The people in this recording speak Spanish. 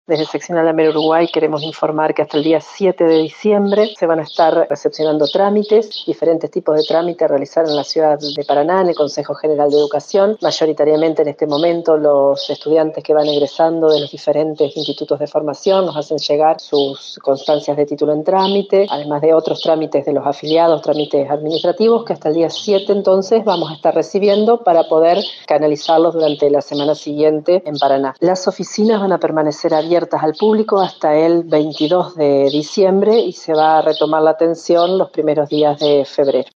Desde Seccional AMER Uruguay queremos informar que hasta el día 7 de diciembre se van a estar recepcionando trámites, diferentes tipos de trámites a realizar en la ciudad de Paraná, en el Consejo General de Educación. Mayoritariamente en este momento los estudiantes que van egresando de los diferentes institutos de formación nos hacen llegar sus constancias de título en trámite, además de otros trámites de los afiliados, trámites administrativos que hasta el día 7 entonces vamos a estar recibiendo para poder canalizarlos durante la semana siguiente en Paraná. Las oficinas van a permanecer abiertas al público hasta el 22 de diciembre y se va a retomar la atención los primeros días de febrero.